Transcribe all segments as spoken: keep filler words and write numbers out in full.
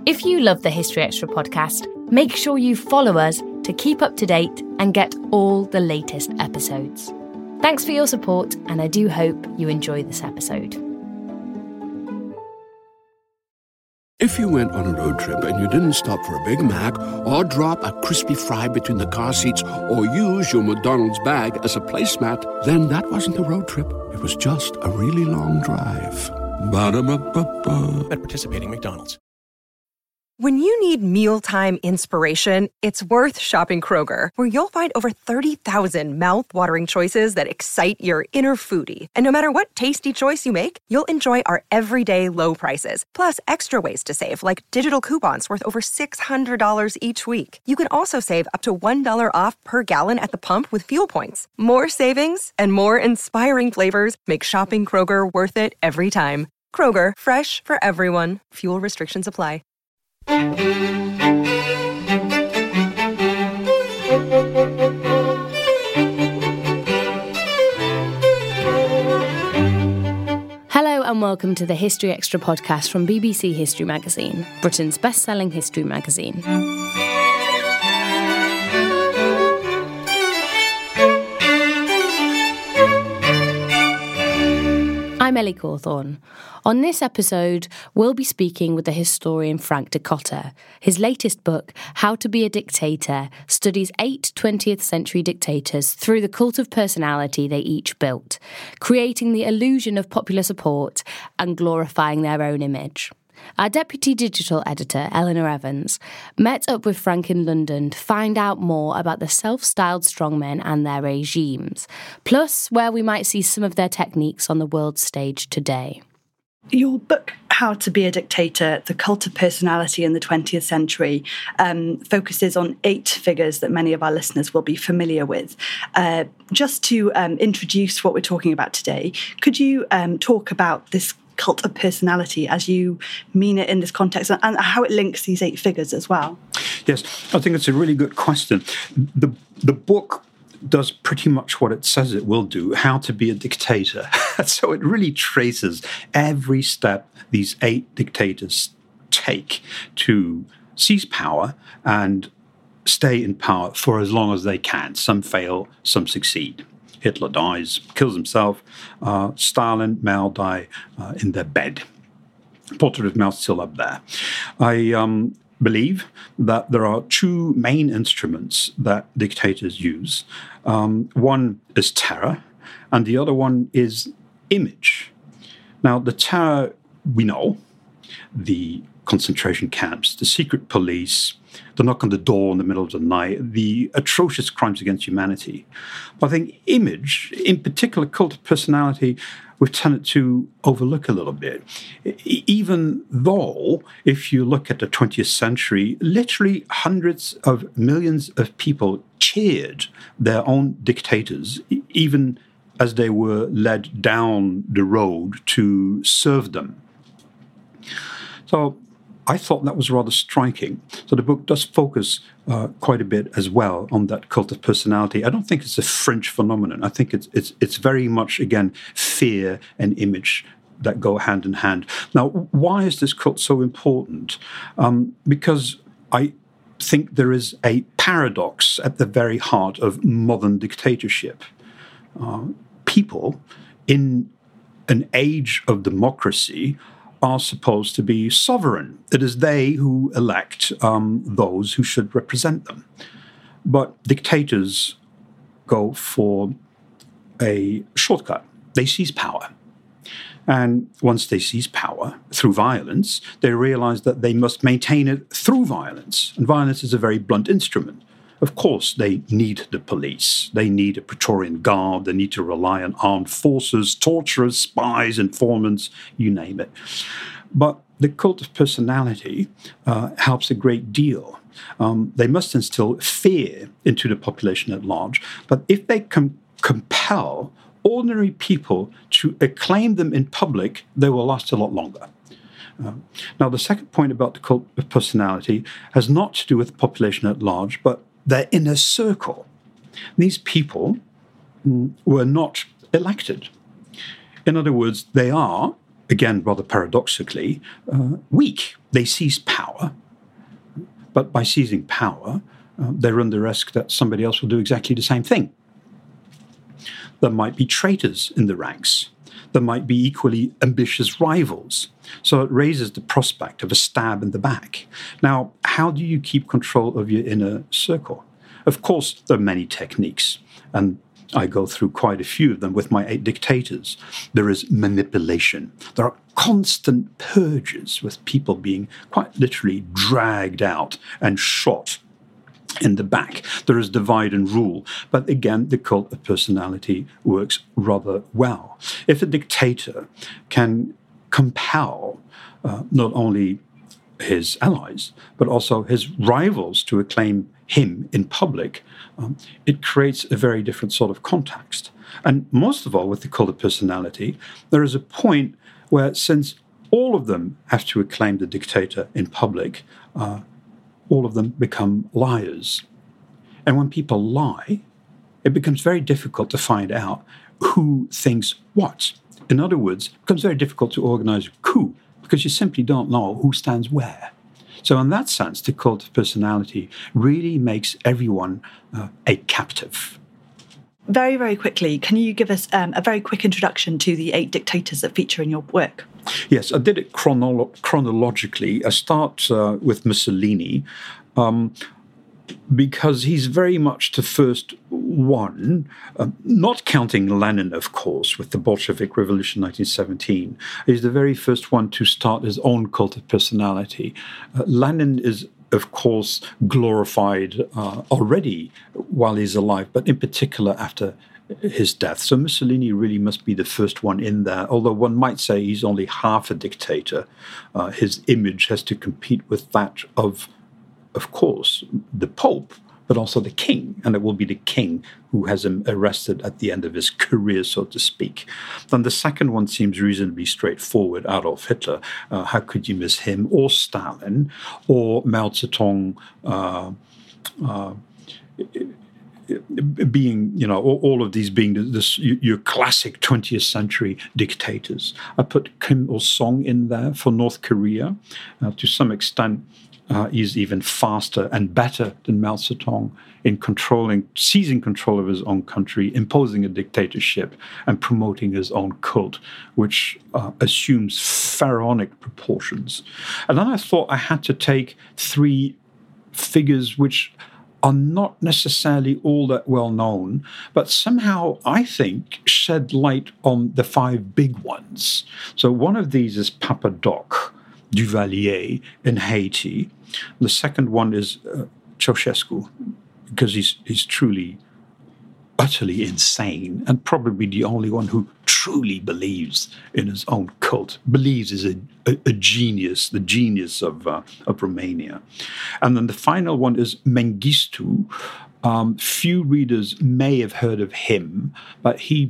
If you love the History Extra podcast, make sure you follow us to keep up to date and get all the latest episodes. Thanks for your support, and I do hope you enjoy this episode. If you went on a road trip and you didn't stop for a Big Mac or drop a crispy fry between the car seats or use your McDonald's bag as a placemat, then that wasn't a road trip. It was just a really long drive. Ba-da-ba-ba-ba. At participating McDonald's. When you need mealtime inspiration, it's worth shopping Kroger, where you'll find over thirty thousand mouth-watering choices that excite your inner foodie. And no matter what tasty choice you make, you'll enjoy our everyday low prices, plus extra ways to save, like digital coupons worth over six hundred dollars each week. You can also save up to one dollar off per gallon at the pump with fuel points. More savings and more inspiring flavors make shopping Kroger worth it every time. Kroger, fresh for everyone. Fuel restrictions apply. Hello and welcome to the History Extra podcast from B B C History Magazine, Britain's best-selling history magazine. I'm Ellie Cawthorne. On this episode, we'll be speaking with the historian Frank de Cotter. His latest book, How to Be a Dictator, studies eight twentieth century dictators through the cult of personality they each built, creating the illusion of popular support and glorifying their own image. Our deputy digital editor, Eleanor Evans, met up with Frank in London to find out more about the self-styled strongmen and their regimes, plus where we might see some of their techniques on the world stage today. Your book, How to Be a Dictator, The Cult of Personality in the twentieth Century, um, focuses on eight figures that many of our listeners will be familiar with. Uh, just to um, introduce what we're talking about today, could you um, talk about this cult of personality as you mean it in this context and, and how it links these eight figures as well? Yes, I think it's a really good question. The, the book does pretty much what it says it will do, How to Be a Dictator. So it really traces every step these eight dictators take to seize power and stay in power for as long as they can. Some fail, some succeed. Hitler dies, kills himself. Uh, Stalin, Mao die uh, in their bed. Portrait of Mao still up there. I um, believe that there are two main instruments that dictators use. Um, one is terror, and the other one is image. Now, the terror, we know, the concentration camps, the secret police, the knock on the door in the middle of the night, the atrocious crimes against humanity. But I think image, in particular cult of personality, we've tended to overlook a little bit. Even though, if you look at the twentieth century, literally hundreds of millions of people cheered their own dictators, even as they were led down the road to serve them. So I thought that was rather striking. So the book does focus uh, quite a bit as well on that cult of personality. I don't think it's a fringe phenomenon. I think it's it's it's very much, again, fear and image that go hand in hand. Now, why is this cult so important? Um, because I think there is a paradox at the very heart of modern dictatorship. Uh, people in an age of democracy are supposed to be sovereign. It is they who elect um, those who should represent them. But dictators go for a shortcut. They seize power. And once they seize power through violence, they realize that they must maintain it through violence. And violence is a very blunt instrument. Of course, they need the police. They need a Praetorian Guard. They need to rely on armed forces, torturers, spies, informants, you name it. But the cult of personality uh, helps a great deal. Um, they must instill fear into the population at large. But if they can compel ordinary people to acclaim them in public, they will last a lot longer. Uh, now, the second point about the cult of personality has not to do with the population at large, but their inner circle. These people mm, were not elected. In other words, they are, again, rather paradoxically, uh, weak. they seize power, but by seizing power, uh, they run the risk that somebody else will do exactly the same thing. There might be traitors in the ranks. There might be equally ambitious rivals. So it raises the prospect of a stab in the back. Now, how do you keep control of your inner circle? Of course, there are many techniques, and I go through quite a few of them with my eight dictators. There is manipulation. There are constant purges with people being quite literally dragged out and shot in the back. There is divide and rule. But again, the cult of personality works rather well. If a dictator can compel uh, not only his allies, but also his rivals to acclaim him in public, um, it creates a very different sort of context. And most of all, with the cult of personality, there is a point where, since all of them have to acclaim the dictator in public, uh, all of them become liars. And when people lie, it becomes very difficult to find out who thinks what. In other words, it becomes very difficult to organize a coup because you simply don't know who stands where. So in that sense, the cult of personality really makes everyone uh, a captive. Very, very quickly, can you give us um, a very quick introduction to the eight dictators that feature in your work? Yes, I did it chronolo- chronologically. I start uh, with Mussolini um, because he's very much the first one, uh, not counting Lenin, of course, with the Bolshevik Revolution nineteen seventeen. He's the very first one to start his own cult of personality. Uh, Lenin is, of course, glorified uh, already while he's alive, but in particular after his death. So Mussolini really must be the first one in there, although one might say he's only half a dictator. Uh, his image has to compete with that of, of course, the Pope, but also the king, and it will be the king who has him arrested at the end of his career, so to speak. Then the second one seems reasonably straightforward, Adolf Hitler. Uh, how could you miss him? Or Stalin, or Mao Zedong, uh, uh, being, you know, all of these being this, your classic twentieth century dictators. I put Kim Il-sung in there for North Korea. Uh, to some extent, Uh, he's even faster and better than Mao Zedong in controlling, seizing control of his own country, imposing a dictatorship, and promoting his own cult, which uh, assumes pharaonic proportions. And then I thought I had to take three figures which are not necessarily all that well known, but somehow, I think, shed light on the five big ones. So one of these is Papa Doc Duvalier in Haiti. The second one is uh, Ceausescu, because he's he's truly, utterly insane, and probably the only one who truly believes in his own cult, believes is a, a, a genius, the genius of uh, of Romania. And then the final one is Mengistu. Um, few readers may have heard of him, but he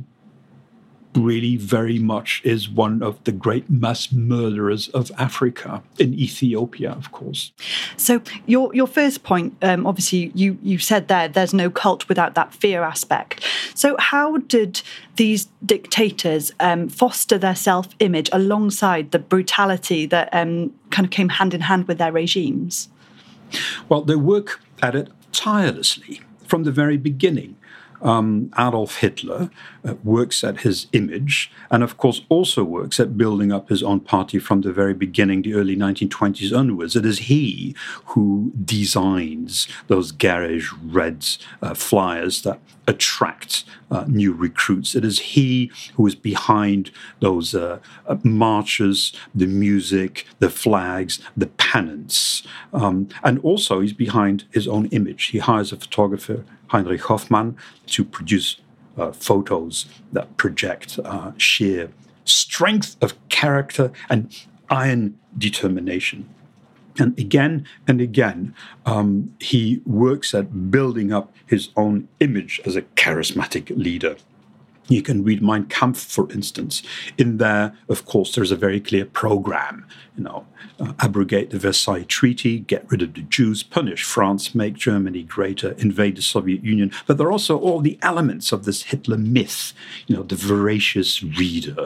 really very much is one of the great mass murderers of Africa, in Ethiopia, of course. So your your first point, um, obviously, you, you said there, there's no cult without that fear aspect. So how did these dictators um, foster their self-image alongside the brutality that um, kind of came hand in hand with their regimes? Well, they work at it tirelessly from the very beginning. Um, Adolf Hitler uh, works at his image, and of course also works at building up his own party from the very beginning, the early nineteen twenties onwards. It is he who designs those garish red uh, flyers that attract uh, new recruits. It is he who is behind those uh, uh, marches, the music, the flags, the pennants. Um, and also he's behind his own image. He hires a photographer, Heinrich Hoffmann, to produce uh, photos that project uh, sheer strength of character and iron determination. And again and again, um, he works at building up his own image as a charismatic leader. You can read Mein Kampf, for instance. In there, of course, there's a very clear program. You know, uh, abrogate the Versailles Treaty, get rid of the Jews, punish France, make Germany greater, invade the Soviet Union. But there are also all the elements of this Hitler myth. You know, the voracious reader,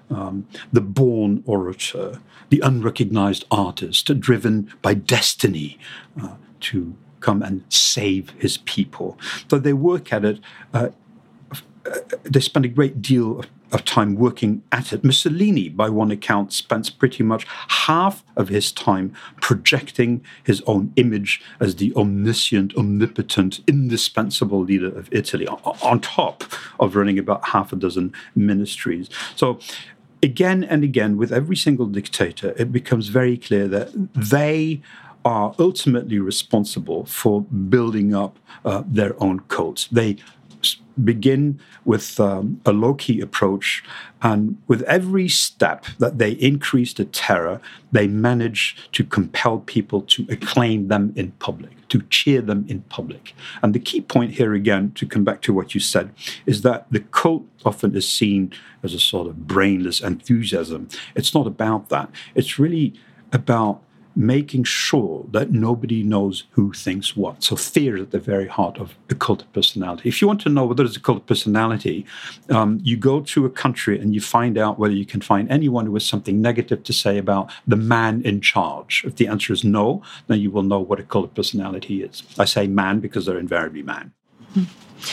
um, the born orator, the unrecognized artist, driven by destiny uh, to come and save his people. So they work at it. Uh, they spend a great deal of, of time working at it. Mussolini, by one account, spends pretty much half of his time projecting his own image as the omniscient, omnipotent, indispensable leader of Italy, on, on top of running about half a dozen ministries. So again and again, with every single dictator, it becomes very clear that they are ultimately responsible for building up uh, their own cults. They begin with um, a low-key approach, and with every step that they increase the terror, they manage to compel people to acclaim them in public, to cheer them in public. And the key point here, again, to come back to what you said, is that the cult often is seen as a sort of brainless enthusiasm. It's not about that. It's really about making sure that nobody knows who thinks what. So fear is at the very heart of a cult of personality. If you want to know whether it's a cult of personality, um, you go to a country and you find out whether you can find anyone who has something negative to say about the man in charge. If the answer is no, then you will know what a cult of personality is. I say man because they're invariably man. Mm-hmm.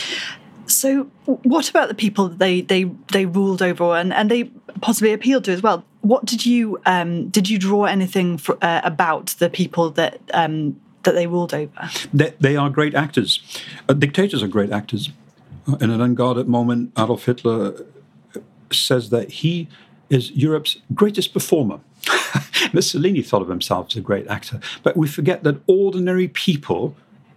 So what about the people that they they they ruled over and, and they possibly appealed to as well? What did you um, did you draw anything for, uh, about the people that um, that they ruled over? They, they are great actors. Uh, dictators are great actors. Uh, in an unguarded moment, Adolf Hitler says that he is Europe's greatest performer. Mussolini thought of himself as a great actor, but we forget that ordinary people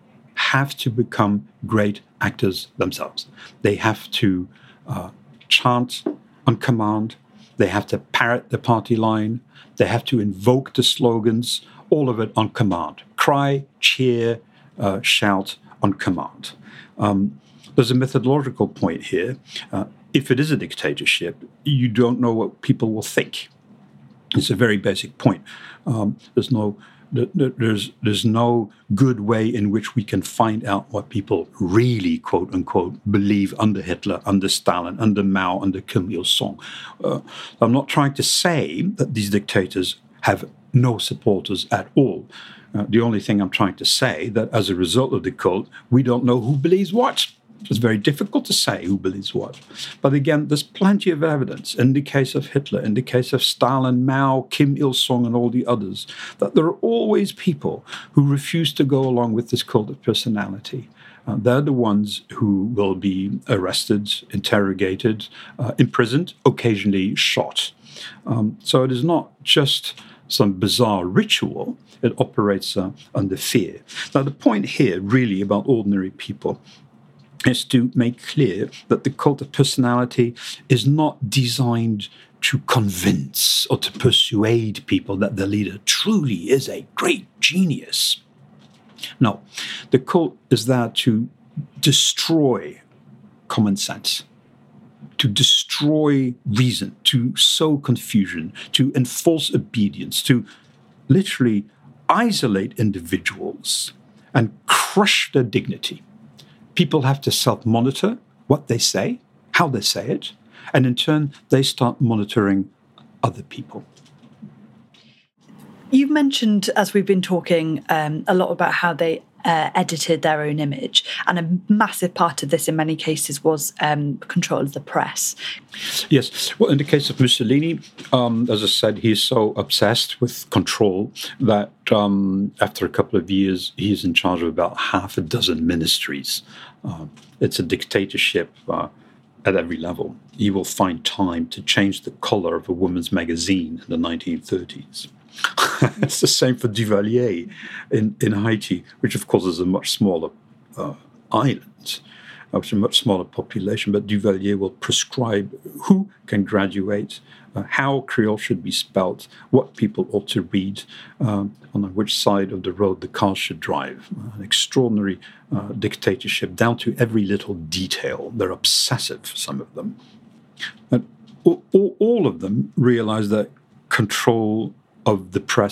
have to become great actors themselves. They have to uh, chant on command. They have to parrot the party line. They have to invoke the slogans, all of it on command. Cry, cheer, uh, shout on command. Um, there's a methodological point here. Uh, if it is a dictatorship, you don't know what people will think. It's a very basic point. Um, there's no There's there's no good way in which we can find out what people really, quote unquote, believe under Hitler, under Stalin, under Mao, under Kim Il-sung. Uh, I'm not trying to say that these dictators have no supporters at all. Uh, the only thing I'm trying to say that as a result of the cult, we don't know who believes what. It's very difficult to say who believes what. But again, there's plenty of evidence in the case of Hitler, in the case of Stalin, Mao, Kim Il-sung, and all the others, that there are always people who refuse to go along with this cult of personality. Uh, they're the ones who will be arrested, interrogated, uh, imprisoned, occasionally shot. Um, so it is not just some bizarre ritual. It operates uh, under fear. Now, the point here really about ordinary people is to make clear that the cult of personality is not designed to convince or to persuade people that the leader truly is a great genius. No, the cult is there to destroy common sense, to destroy reason, to sow confusion, to enforce obedience, to literally isolate individuals and crush their dignity. People have to self-monitor what they say, how they say it, and in turn, they start monitoring other people. You've mentioned, as we've been talking, um, a lot about how they uh, edited their own image, and a massive part of this in many cases was um, control of the press. Yes. Well, in the case of Mussolini, um, as I said, he's so obsessed with control that um, after a couple of years, he's in charge of about half a dozen ministries. Uh, it's a dictatorship uh, at every level. He will find time to change the color of a woman's magazine in the nineteen thirties. It's the same for Duvalier in, in Haiti, which of course is a much smaller uh, island, which is a much smaller population, but Duvalier will prescribe who can graduate, uh, how Creole should be spelt, what people ought to read, um, on which side of the road the cars should drive. Uh, an extraordinary uh, dictatorship down to every little detail. They're obsessive, some of them. And all, all of them realize that control of the press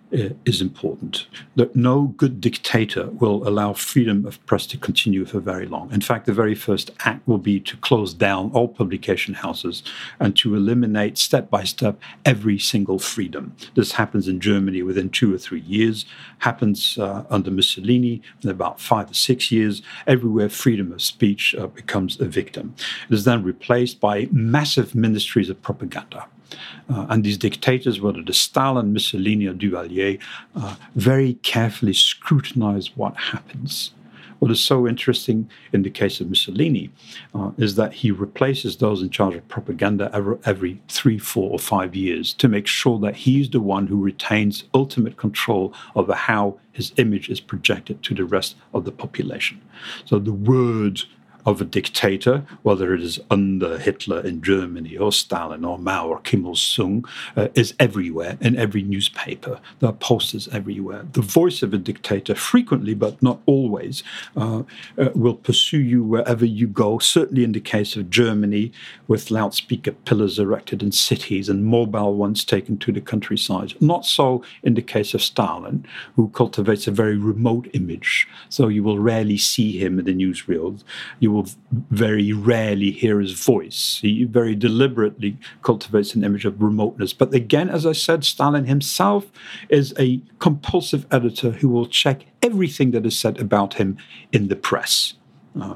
is important. That no good dictator will allow freedom of press to continue for very long. In fact, the very first act will be to close down all publication houses and to eliminate step by step every single freedom. This happens in Germany within two or three years, happens uh, under Mussolini in about five or six years. Everywhere freedom of speech uh, becomes a victim. It is then replaced by massive ministries of propaganda. Uh, and these dictators, whether it is Stalin, Mussolini, or Duvalier, uh, very carefully scrutinize what happens. What is so interesting in the case of Mussolini uh, is that he replaces those in charge of propaganda every, every three, four, or five years to make sure that he's the one who retains ultimate control over how his image is projected to the rest of the population. So the word of a dictator, whether it is under Hitler in Germany or Stalin or Mao or Kim Il-sung, uh, is everywhere in every newspaper. There are posters everywhere. The voice of a dictator frequently, but not always, uh, uh, will pursue you wherever you go, certainly in the case of Germany, with loudspeaker pillars erected in cities and mobile ones taken to the countryside. Not so in the case of Stalin, who cultivates a very remote image, so you will rarely see him in the newsreels. You will very rarely hear his voice. He very deliberately cultivates an image of remoteness. But again, as I said, Stalin himself is a compulsive editor who will check everything that is said about him in the press. Uh,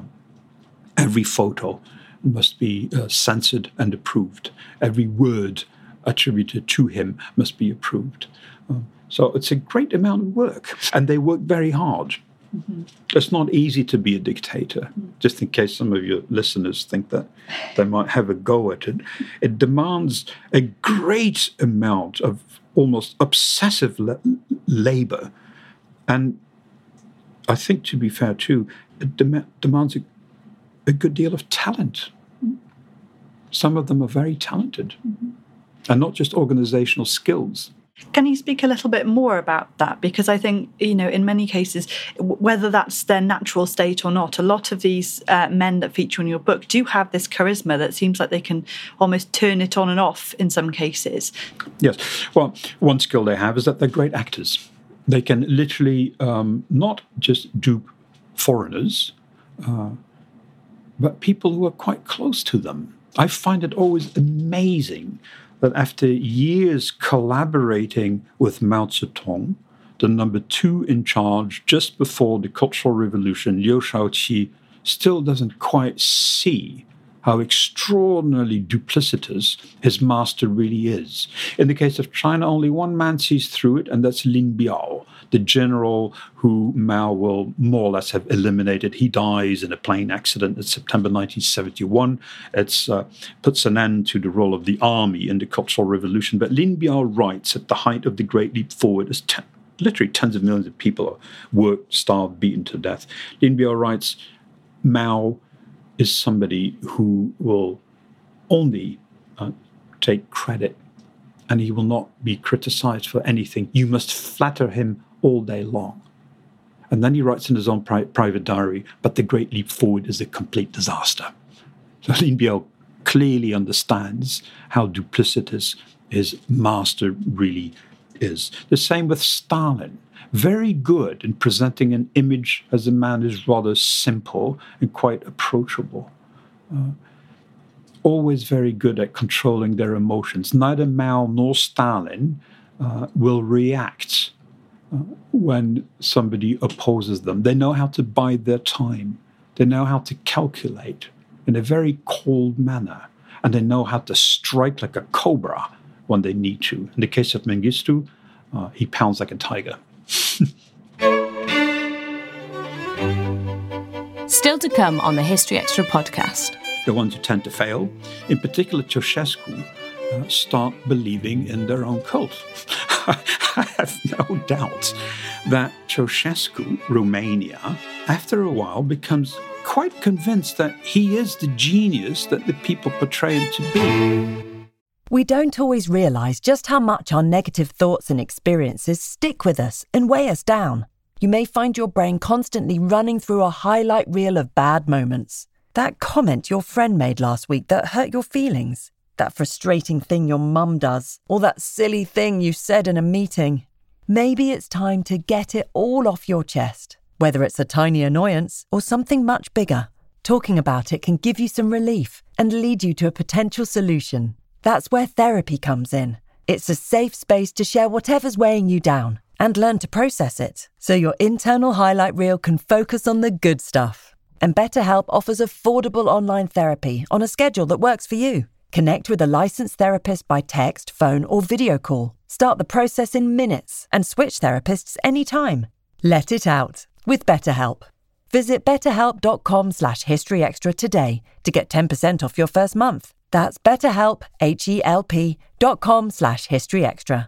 every photo must be uh, censored and approved. Every word attributed to him must be approved. Uh, so it's a great amount of work, and they work very hard. Mm-hmm. It's not easy to be a dictator, mm-hmm. just in case some of your listeners think that they might have a go at it. It demands a great amount of almost obsessive la- labor. And I think, to be fair too, it dem- demands a, a good deal of talent. Mm-hmm. Some of them are very talented, mm-hmm. and not just organizational skills. Can you speak a little bit more about that? Because I think, you know, in many cases, whether that's their natural state or not, a lot of these uh, men that feature in your book do have this charisma that seems like they can almost turn it on and off in some cases. Yes. Well, one skill they have is that they're great actors. They can literally um, not just dupe foreigners, uh, but people who are quite close to them. I find it always amazing that after years collaborating with Mao Zedong, the number two in charge just before the Cultural Revolution, Liu Shaoqi, still doesn't quite see how extraordinarily duplicitous his master really is. In the case of China, only one man sees through it, and that's Lin Biao, the general who Mao will more or less have eliminated. He dies in a plane accident in September nineteen seventy-one. It uh, puts an end to the role of the army in the Cultural Revolution. But Lin Biao writes at the height of the Great Leap Forward, as ten, literally tens of millions of people are worked, starved, beaten to death. Lin Biao writes, Mao is somebody who will only uh, take credit, and he will not be criticized for anything. You must flatter him all day long. And then he writes in his own pri- private diary, but the Great Leap Forward is a complete disaster. So Lin Biao clearly understands how duplicitous his master really is. The same with Stalin. Very good in presenting an image as a man who's rather simple and quite approachable. Uh, always very good at controlling their emotions. Neither Mao nor Stalin uh, will react uh, when somebody opposes them. They know how to bide their time. They know how to calculate in a very cold manner. And they know how to strike like a cobra when they need to. In the case of Mengistu, uh, he pounds like a tiger. Still to come on the History Extra podcast. The ones who tend to fail, in particular Ceausescu, uh, start believing in their own cult. I have no doubt that Ceausescu, Romania, after a while becomes quite convinced that he is the genius that the people portray him to be. We don't always realise just how much our negative thoughts and experiences stick with us and weigh us down. You may find your brain constantly running through a highlight reel of bad moments. That comment your friend made last week that hurt your feelings. That frustrating thing your mum does. Or that silly thing you said in a meeting. Maybe it's time to get it all off your chest, whether it's a tiny annoyance or something much bigger. Talking about it can give you some relief and lead you to a potential solution. That's where therapy comes in. It's a safe space to share whatever's weighing you down and learn to process it, so your internal highlight reel can focus on the good stuff. And BetterHelp offers affordable online therapy on a schedule that works for you. Connect with a licensed therapist by text, phone, or video call. Start the process in minutes and switch therapists anytime. Let it out with BetterHelp. Visit betterhelp.com slash historyextra today to get ten percent off your first month. That's betterhelp, H-E-L-P dot com slash historyextra.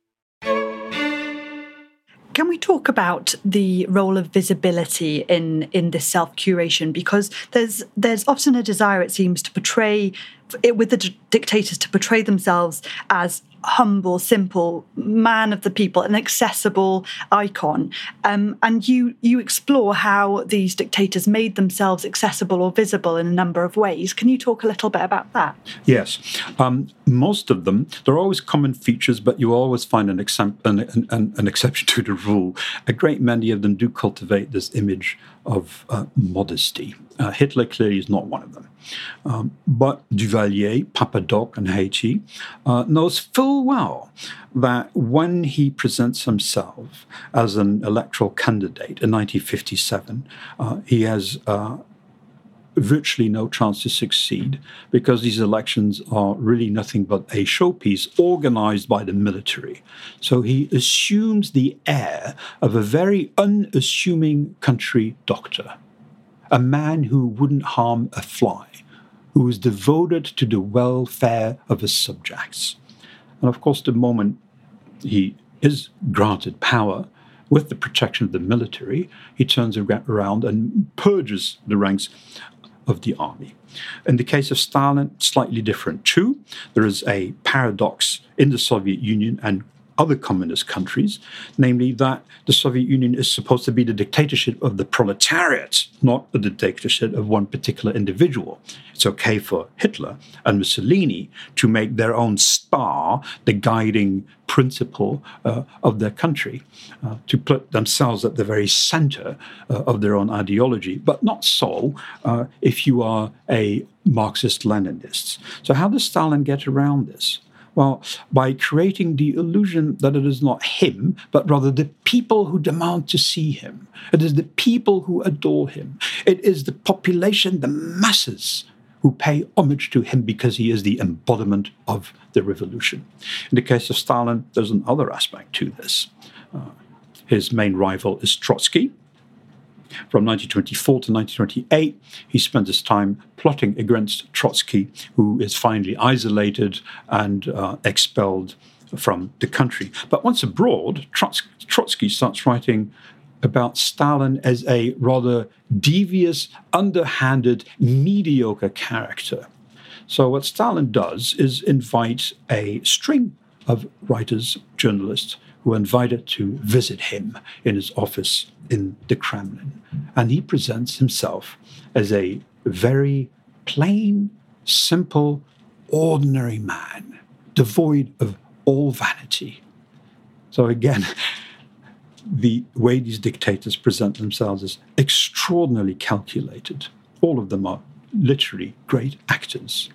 Can we talk about the role of visibility in, in this self-curation? Because there's there's often a desire, it seems, to portray, it, with the d- dictators, to portray themselves as humble, simple, man of the people, an accessible icon. Um, and you you explore how these dictators made themselves accessible or visible in a number of ways. Can you talk a little bit about that? Yes. Um, most of them, there are always common features, but you always find an, exam- an, an, an exception to the rule. A great many of them do cultivate this image of uh, modesty. Uh, Hitler clearly is not one of them. Um, but Duvalier, Papa Doc, and Haiti uh, knows full well that when he presents himself as an electoral candidate in nineteen fifty-seven, uh, he has uh, virtually no chance to succeed, because these elections are really nothing but a showpiece organized by the military. So he assumes the air of a very unassuming country doctor, a man who wouldn't harm a fly, who is devoted to the welfare of his subjects. And of course, the moment he is granted power with the protection of the military, he turns around and purges the ranks of the army. In the case of Stalin, slightly different too. There is a paradox in the Soviet Union and other communist countries, namely that the Soviet Union is supposed to be the dictatorship of the proletariat, not the dictatorship of one particular individual. It's okay for Hitler and Mussolini to make their own star the guiding principle uh, of their country, uh, to put themselves at the very center uh, of their own ideology, but not so uh, if you are a Marxist-Leninist. So how does Stalin get around this? Well, by creating the illusion that it is not him, but rather the people who demand to see him. It is the people who adore him. It is the population, the masses, who pay homage to him because he is the embodiment of the revolution. In the case of Stalin, there's another aspect to this. Uh, his main rival is Trotsky. From nineteen twenty-four to nineteen twenty-eight, he spent his time plotting against Trotsky, who is finally isolated and uh, expelled from the country. But once abroad, Trots- Trotsky starts writing about Stalin as a rather devious, underhanded, mediocre character. So what Stalin does is invite a string of writers, journalists, who are invited to visit him in his office in the Kremlin. And he presents himself as a very plain, simple, ordinary man, devoid of all vanity. So again, the way these dictators present themselves is extraordinarily calculated. All of them are literally great actors.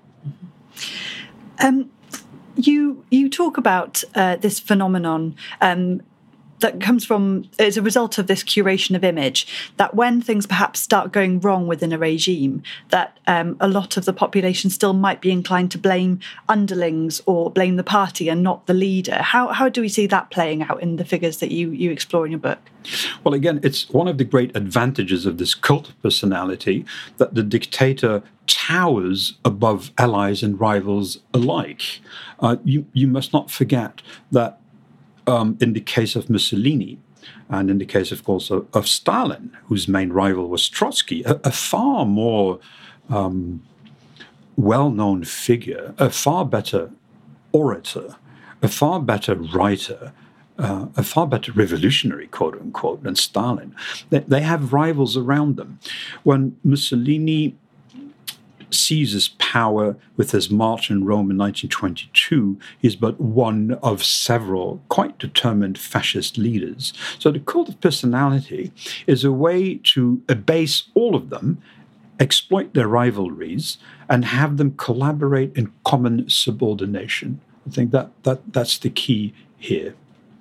Um, you you talk about uh, this phenomenon um, that comes from, as a result of this curation of image, that when things perhaps start going wrong within a regime, that um, a lot of the population still might be inclined to blame underlings or blame the party and not the leader. How how do we see that playing out in the figures that you, you explore in your book? Well, again, it's one of the great advantages of this cult of personality that the dictator towers above allies and rivals alike. Uh, you, you must not forget that Um, in the case of Mussolini, and in the case, of course, of, of Stalin, whose main rival was Trotsky, a, a far more um, well-known figure, a far better orator, a far better writer, uh, a far better revolutionary, quote-unquote, than Stalin. They, they have rivals around them. When Mussolini seizes power with his march in Rome in nineteen twenty-two, is but one of several quite determined fascist leaders. So the cult of personality is a way to abase all of them, exploit their rivalries, and have them collaborate in common subordination. I think that, that that's the key here.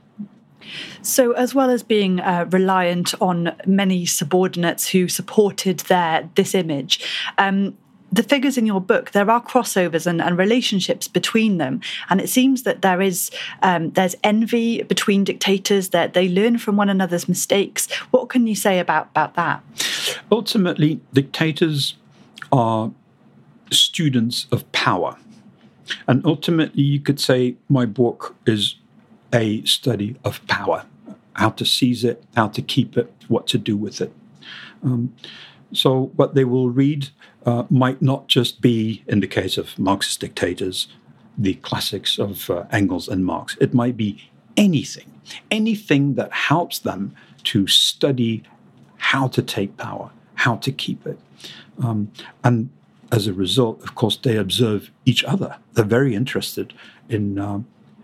So, as well as being uh, reliant on many subordinates who supported their this image, um, the figures in your book, there are crossovers and, and relationships between them, and it seems that there is um, there's envy between dictators, that they learn from one another's mistakes. What can you say about, about that? Ultimately, dictators are students of power, and ultimately, you could say my book is a study of power, how to seize it, how to keep it, what to do with it. Um, so what they will read uh, might not just be, in the case of Marxist dictators, the classics of uh, Engels and Marx. It might be anything, anything that helps them to study how to take power, how to keep it. Um, and as a result, of course, they observe each other. They're very interested in um,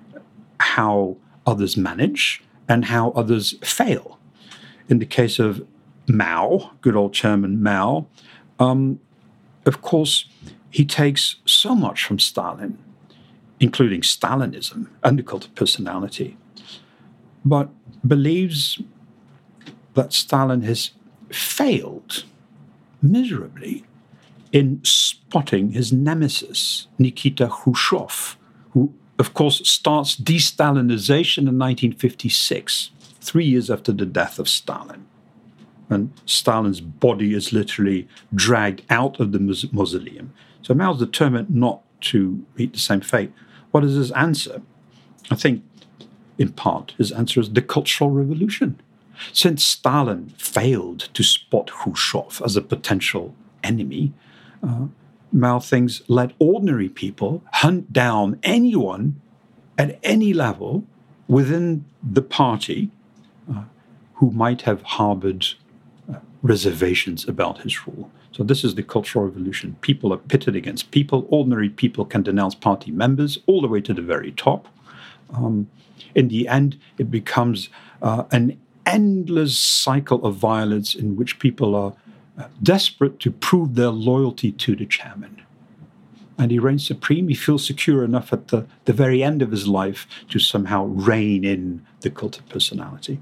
how others manage and how others fail. In the case of Mao, good old Chairman Mao, um, of course, he takes so much from Stalin, including Stalinism and the cult of personality, but believes that Stalin has failed miserably in spotting his nemesis, Nikita Khrushchev, who of course, starts de-Stalinization in nineteen fifty-six, three years after the death of Stalin. And Stalin's body is literally dragged out of the mausoleum. So Mao's determined not to meet the same fate. What is his answer? I think, in part, his answer is the Cultural Revolution. Since Stalin failed to spot Khrushchev as a potential enemy, uh, Mao thinks, let ordinary people hunt down anyone at any level within the party uh, who might have harbored uh, reservations about his rule. So this is the Cultural Revolution. People are pitted against people. Ordinary people can denounce party members all the way to the very top. Um, in the end, it becomes uh, an endless cycle of violence in which people are Uh, desperate to prove their loyalty to the chairman. And he reigns supreme. He feels secure enough at the, the very end of his life to somehow rein in the cult of personality.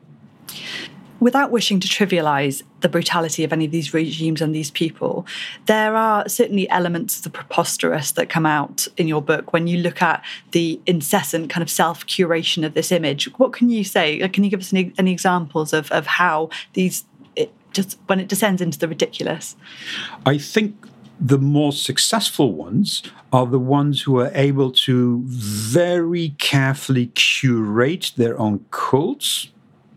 Without wishing to trivialize the brutality of any of these regimes and these people, there are certainly elements of the preposterous that come out in your book when you look at the incessant kind of self-curation of this image. What can you say? Can you give us any, any examples of, of how these just when it descends into the ridiculous? I think the more successful ones are the ones who are able to very carefully curate their own cults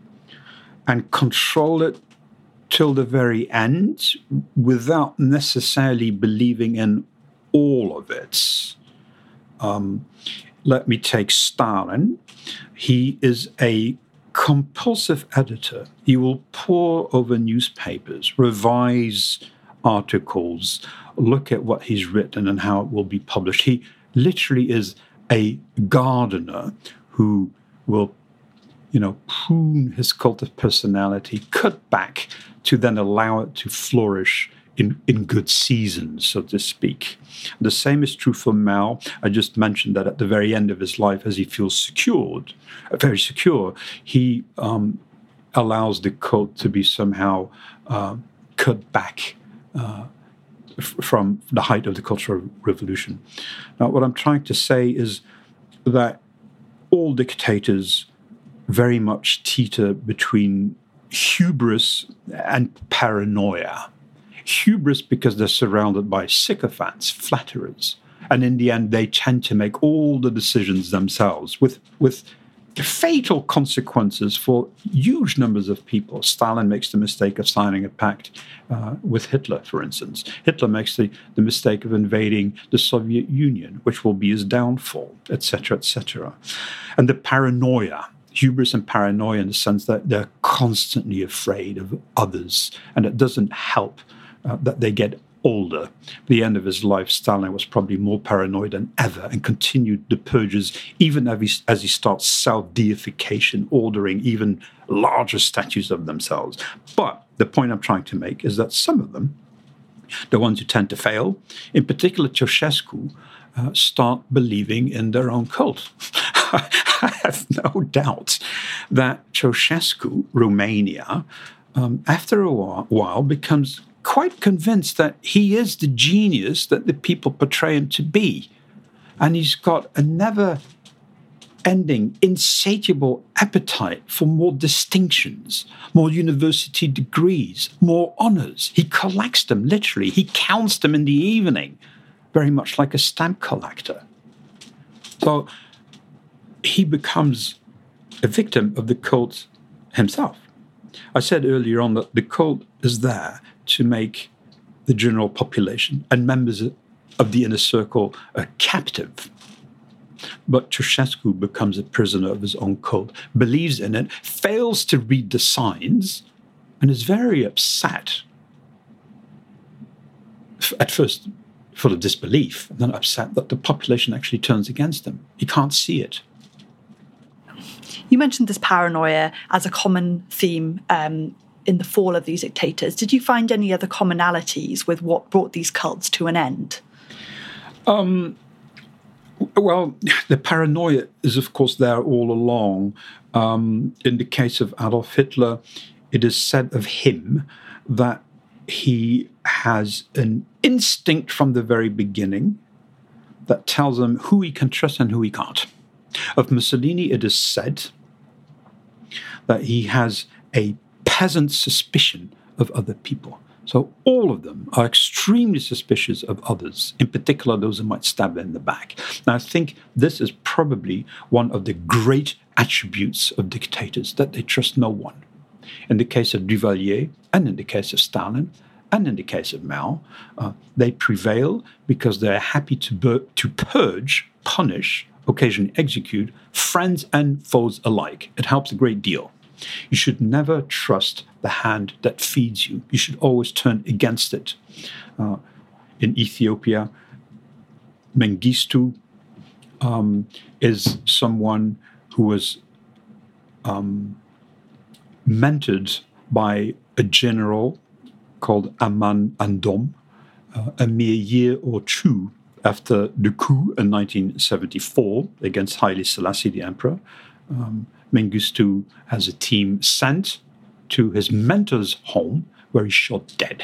and control it till the very end without necessarily believing in all of it. Um, let me take Stalin. He is a compulsive editor. He will pore over newspapers, revise articles, look at what he's written and how it will be published. He literally is a gardener who will, you know, prune his cult of personality, cut back to then allow it to flourish in, in good seasons, so to speak. The same is true for Mao. I just mentioned that at the very end of his life, as he feels secured, very secure, he um, allows the cult to be somehow uh, cut back uh, f- from the height of the Cultural Revolution. Now, what I'm trying to say is that all dictators very much teeter between hubris and paranoia. Hubris because they're surrounded by sycophants, flatterers, and in the end they tend to make all the decisions themselves with, with fatal consequences for huge numbers of people. Stalin makes the mistake of signing a pact uh, with Hitler, for instance. Hitler makes the, the mistake of invading the Soviet Union, which will be his downfall, et cetera, et cetera. And the paranoia, hubris and paranoia in the sense that they're constantly afraid of others, and it doesn't help Uh, that they get older. At the end of his life, Stalin was probably more paranoid than ever and continued the purges even as he, as he starts self-deification, ordering even larger statues of themselves. But the point I'm trying to make is that some of them, the ones who tend to fail, in particular Ceausescu, uh, start believing in their own cult. I have no doubt that Ceausescu, Romania, um, after a while becomes quite convinced that he is the genius that the people portray him to be. And he's got a never-ending, insatiable appetite for more distinctions, more university degrees, more honors. He collects them, literally. He counts them in the evening, very much like a stamp collector. So he becomes a victim of the cult himself. I said earlier on that the cult is there to make the general population and members of the inner circle a captive. But Ceausescu becomes a prisoner of his own cult, believes in it, fails to read the signs, and is very upset. At first, full of disbelief, and then upset that the population actually turns against him. He can't see it. You mentioned this paranoia as a common theme um, in the fall of these dictators. Did you find any other commonalities with what brought these cults to an end? Um, well, the paranoia is, of course, there all along. Um, in the case of Adolf Hitler, it is said of him that he has an instinct from the very beginning that tells him who he can trust and who he can't. Of Mussolini, it is said that he has a peasant suspicion of other people. So all of them are extremely suspicious of others, in particular those who might stab them in the back. Now, I think this is probably one of the great attributes of dictators, that they trust no one. In the case of Duvalier, and in the case of Stalin, and in the case of Mao, uh, they prevail because they're happy to, bur- to purge, punish, occasionally execute friends and foes alike. It helps a great deal. You should never trust the hand that feeds you. You should always turn against it. Uh, in Ethiopia, Mengistu um, is someone who was um, mentored by a general called Aman Andom, uh, a mere year or two after the coup in nineteen seventy-four against Haile Selassie, the emperor. Um, Mengistu has a team sent to his mentor's home where he's shot dead.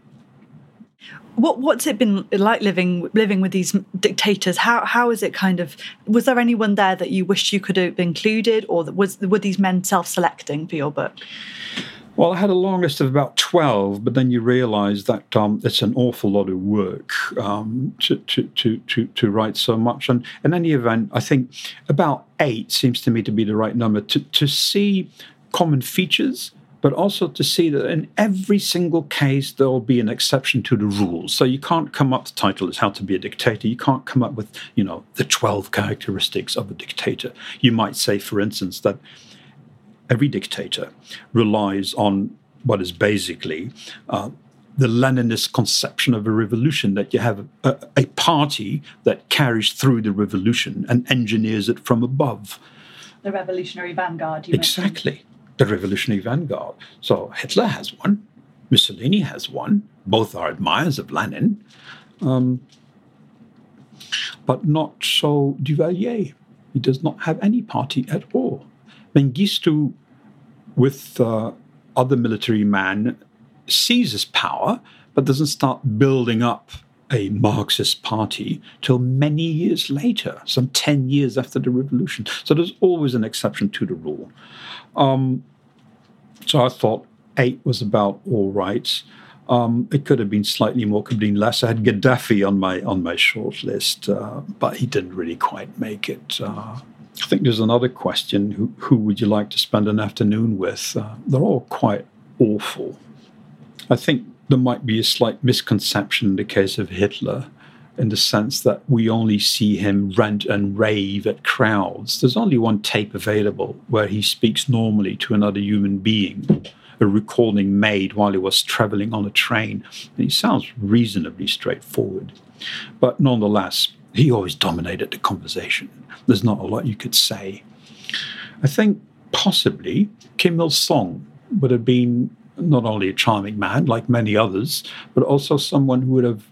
What what's it been like living living with these dictators? How how is it kind of? Was there anyone there that you wished you could have included, or was were these men self-selecting for your book? Well, I had a long list of about twelve, but then you realise that um, it's an awful lot of work um, to, to, to, to, to write so much. And in any event, I think about eight seems to me to be the right number, to, to see common features, but also to see that in every single case, there will be an exception to the rules. So you can't come up, the title is How to Be a Dictator. You can't come up with, you know, the twelve characteristics of a dictator. You might say, for instance, that every dictator relies on what is basically uh, the Leninist conception of a revolution, that you have a, a party that carries through the revolution and engineers it from above. The revolutionary vanguard, you Exactly. mentioned. The revolutionary vanguard. So Hitler has one. Mussolini has one. Both are admirers of Lenin. Um, but not so Duvalier. He does not have any party at all. Mengistu, with uh, other military men, seizes power, but doesn't start building up a Marxist party till many years later, some ten years after the revolution. So there's always an exception to the rule. Um, so I thought eight was about all right. Um, it could have been slightly more, could have been less. I had Gaddafi on my on my short list, uh, but he didn't really quite make it. Uh, I think there's another question, who, who would you like to spend an afternoon with? Uh, they're all quite awful. I think there might be a slight misconception in the case of Hitler, in the sense that we only see him rant and rave at crowds. There's only one tape available where he speaks normally to another human being, a recording made while he was traveling on a train. And he sounds reasonably straightforward. But nonetheless, he always dominated the conversation. There's not a lot you could say. I think possibly Kim Il-sung would have been not only a charming man, like many others, but also someone who would have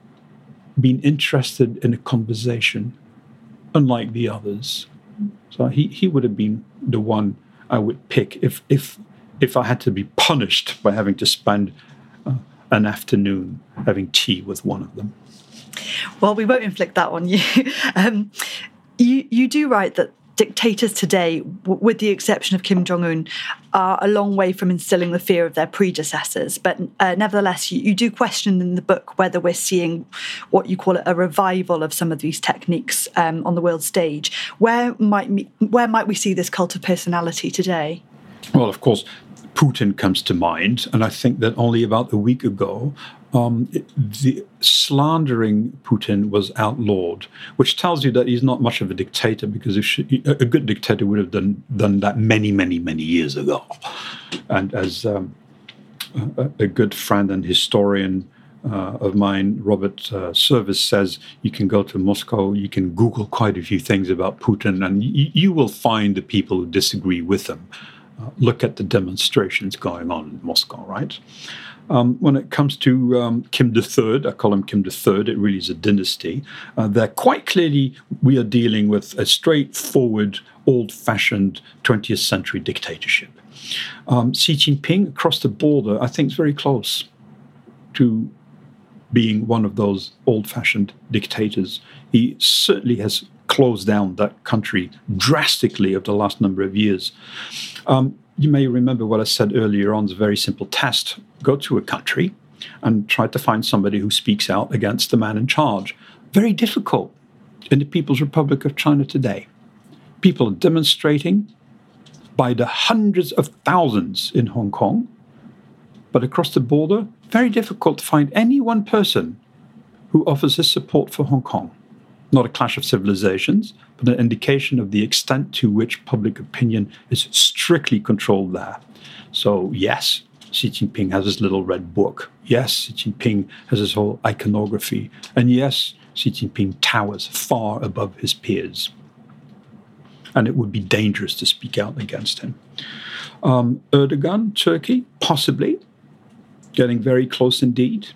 been interested in a conversation, unlike the others. So he, he would have been the one I would pick if if if I had to be punished by having to spend uh, an afternoon having tea with one of them. Well, we won't inflict that on you. um, you you do write that dictators today, w- with the exception of Kim Jong-un, are a long way from instilling the fear of their predecessors. But uh, nevertheless, you, you do question in the book whether we're seeing what you call a revival of some of these techniques um, on the world stage. Where might me, where might we see this cult of personality today? Well, of course, Putin comes to mind, and I think that only about a week ago, um, the slandering Putin was outlawed, which tells you that he's not much of a dictator, because if she, a good dictator would have done done that many, many, many years ago. And as um, a, a good friend and historian uh, of mine, Robert uh, Service, says, you can go to Moscow, you can Google quite a few things about Putin, and y- you will find the people who disagree with him. Uh, look at the demonstrations going on in Moscow, right? Um, when it comes to um, Kim the Third, I call him Kim the Third, it really is a dynasty. Uh, there quite clearly we are dealing with a straightforward, old-fashioned twentieth century dictatorship. Um, Xi Jinping, across the border, I think is very close to being one of those old-fashioned dictators. He certainly has closed down that country drastically over the last number of years. Um, you may remember what I said earlier on, it's a very simple test. Go to a country and try to find somebody who speaks out against the man in charge. Very difficult in the People's Republic of China today. People are demonstrating by the hundreds of thousands in Hong Kong, but across the border, very difficult to find any one person who offers his support for Hong Kong. Not a clash of civilizations, but an indication of the extent to which public opinion is strictly controlled there. So yes, Xi Jinping has his little red book. Yes, Xi Jinping has his whole iconography. And yes, Xi Jinping towers far above his peers. And it would be dangerous to speak out against him. Um, Erdogan, Turkey, possibly, getting very close indeed.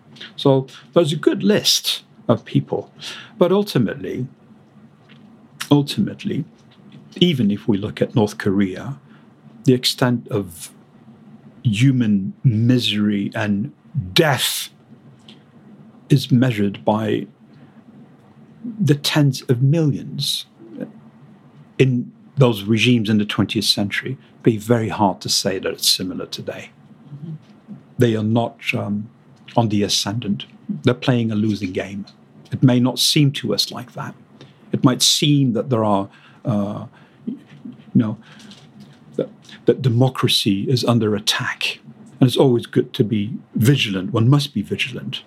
So there's a good list of people. But ultimately, ultimately, even if we look at North Korea, the extent of human misery and death is measured by the tens of millions in those regimes in the twentieth century. It'd be very hard to say that it's similar today. Mm-hmm. They are not um, on the ascendant. They're playing a losing game. It may not seem to us like that. It might seem that there are, uh, you know, that, that democracy is under attack. And it's always good to be vigilant. One must be vigilant.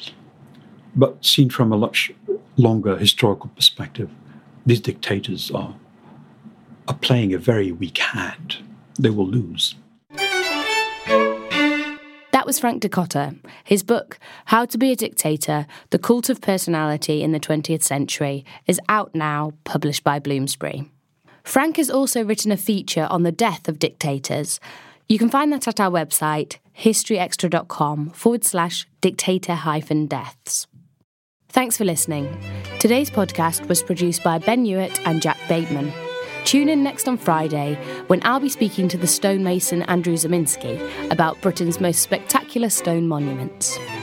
But seen from a much longer historical perspective, these dictators are, are playing a very weak hand. They will lose. That was Frank Dikötter. His book, How to Be a Dictator, The Cult of Personality in the twentieth Century, is out now, published by Bloomsbury. Frank has also written a feature on the death of dictators. You can find that at our website, historyextra.com forward slash dictator hyphen deaths. Thanks for listening. Today's podcast was produced by Ben Hewitt and Jack Bateman. Tune in next on Friday when I'll be speaking to the stonemason Andrew Zaminsky about Britain's most spectacular stone monuments.